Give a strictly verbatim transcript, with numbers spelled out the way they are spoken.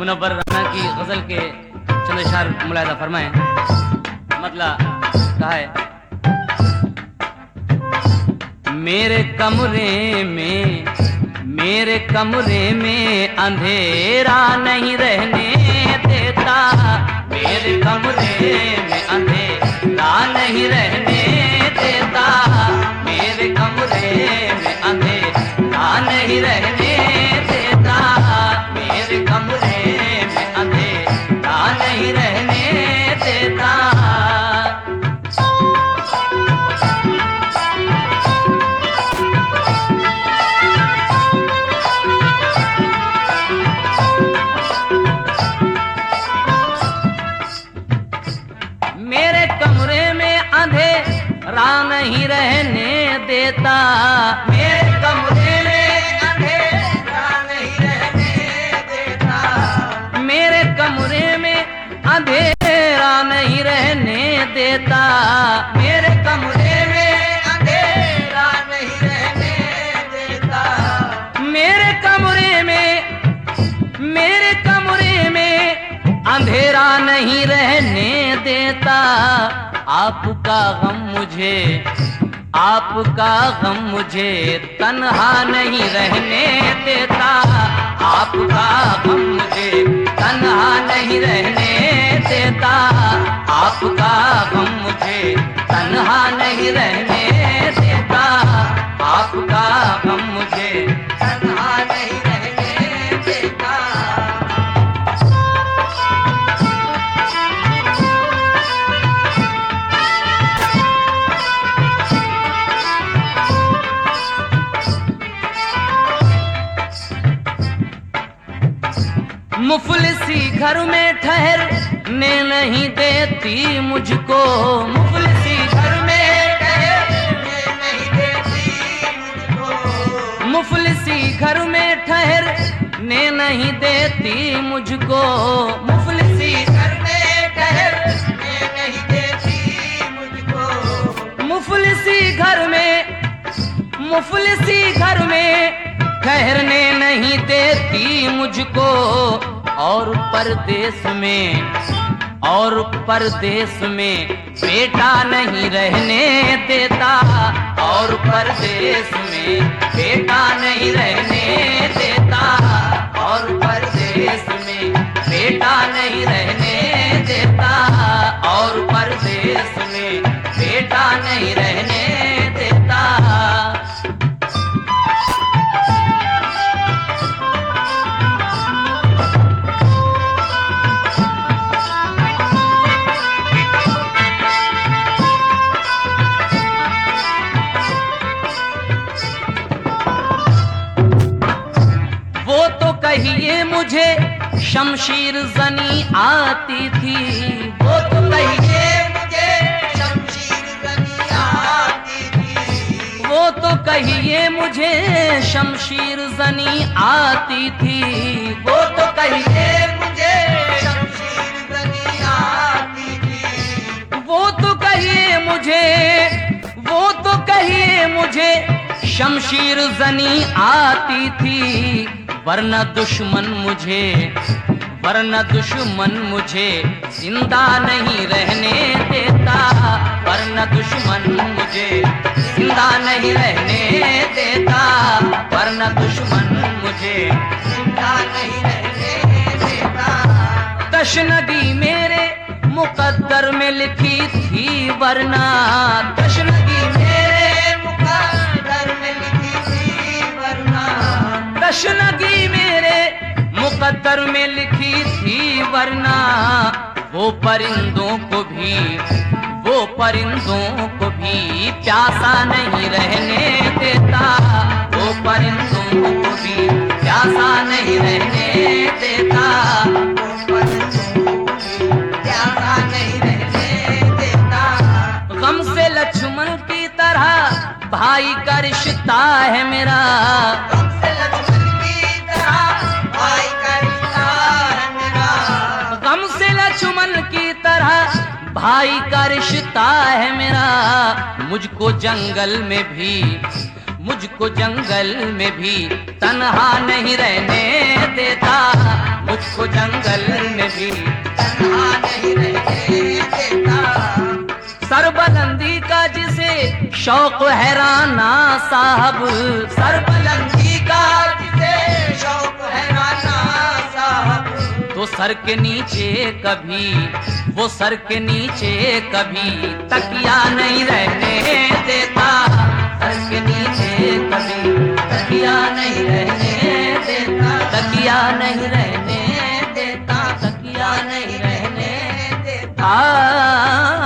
मुनव्वर राना की गजल के चंद अशआर मुलाहिजा फरमाएं। मतलब कहा है, मेरे कमरे में मेरे कमरे में अंधेरा नहीं रहने देता, मेरे कमरे में अंधेरा नहीं रहने देता, मेरे कमरे में अंधेरा नहीं रहने देता, मेरे कमरे में अंधेरा नहीं रहने देता। मेरे कमरे में अंधेरा नहीं रहने देता, मेरे कमरे में अंधेरा नहीं रहने देता, मेरे कमरे में अंधेरा नहीं रहने देता, मेरे कमरे में अंधेरा नहीं रहने देता, मेरे कमरे में मेरे कमरे में अंधेरा नहीं रहने देता। आपका गम मुझे आपका गम मुझे तन्हा नहीं रहने देता, आपका गम मुझे तन्हा नहीं रहने देता, आपका गम मुझे तन्हा नहीं रहने देता, आपका गम मुझे तन्हा नहीं रहने देता। मुफलिसी घर में ठहरने नहीं देती मुझको, मुफलिसी घर में ठहरने नहीं देती मुझको, मुफलिसी घर में ठहरने नहीं देती मुझको, मुफलिसी घर में ठहरने नहीं देती मुझको, मुफलिसी घर में मुफलिसी घर में ठहरने नहीं देती मुझको, और परदेश में और परदेश में बेटा नहीं रहने देता, और परदेश में बेटा नहीं रहने देता, और परदेश में बेटा नहीं रहने देता, और परदेश में बेटा नहीं रहने देता। कहिए मुझे शमशीर जनी आती थी, वो तो कहिए मुझे शमशीर जनी आती थी, वो तो कहिए मुझे शमशीर जनी आती थी, वो तो कहिए मुझे शमशीर जनी आती थी, वो तो कहिए मुझे वो तो कहिए मुझे शमशीर जनी आती थी, वरना दुश्मन मुझे वरना दुश्मन मुझे जिंदा नहीं रहने देता, वरना दुश्मन मुझे जिंदा नहीं रहने देता, वरना दुश्मन मुझे जिंदा नहीं रहने देता। तशनगी मेरे मुकद्दर में लिखी थी, वरना तशनगी मेरे मुकद्दर में लिखी थी, वरना तशनगी मेरे मुकद्दर में लिखी थी, वरना वो परिंदों को भी वो परिंदों को भी प्यासा नहीं रहने देता, वो परिंदों को भी प्यासा नहीं रहने देता, वो परिंदों को भी प्यासा नहीं रहने देता। गम से लक्ष्मण की तरह भाई का रिश्ता है मेरा, गम से लक्ष्मण की तरह भाई का रिश्ता है मेरा, गम से लक्ष्मण की तरह भाई का रिश्ता है मेरा। मुझको जंगल में भी मुझको जंगल में भी तन्हा नहीं रहने देता, मुझको जंगल में भी तन्हा नहीं रहने देता। सरबलंदी का जिसे शौक है राना साहब, सरबलंदी का जिसे शौक है राना साहब, तो सर के नीचे कभी, वो सर के नीचे कभी तकिया नहीं रहने देता। सर के नीचे कभी तकिया नहीं रहने देता, तकिया नहीं रहने देता, तकिया नहीं रहने देता।